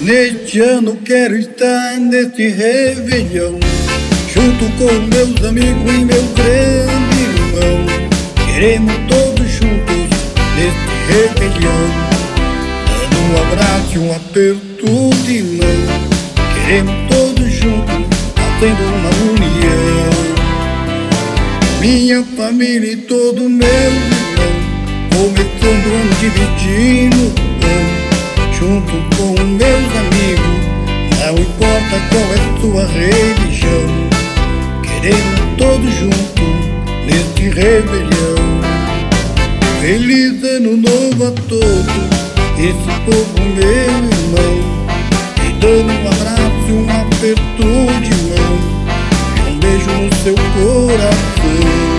Neste ano quero estar neste réveillon, junto com meus amigos e meu grande irmão. Queremos todos juntos neste réveillon, dando um abraço e um aperto de mão. Queremos todos juntos, fazendo uma união. Minha família e todo meu irmão, começando o ano dividindo o pão. Junto com meus amigos, não importa qual é sua religião. Queremos todos juntos neste réveillon. Feliz ano novo a todos, esse povo meu irmão. E dando um abraço, um aperto de mão e um beijo no seu coração.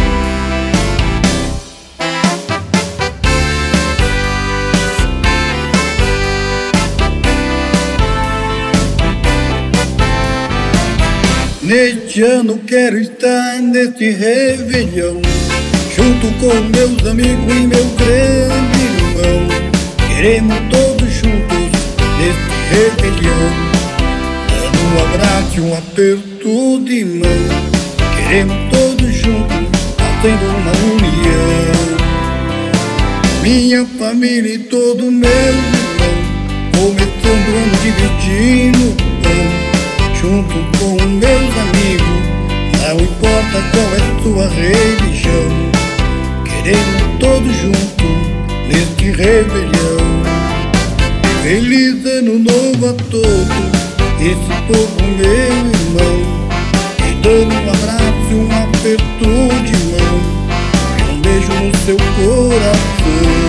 Neste ano quero estar neste réveillon, junto com meus amigos e meu grande irmão. Queremos todos juntos neste réveillon, dando um abraço e um aperto de mão. Queremos todos juntos, fazendo uma união. Minha família e todo meu irmão, começando o ano dividindo o pão. Junto com meus amigos, não importa qual é sua religião. Queremos todos juntos neste réveillon. Feliz ano novo a todos, esse povo meu irmão. E dando um abraço, um aperto de mão e um beijo no seu coração.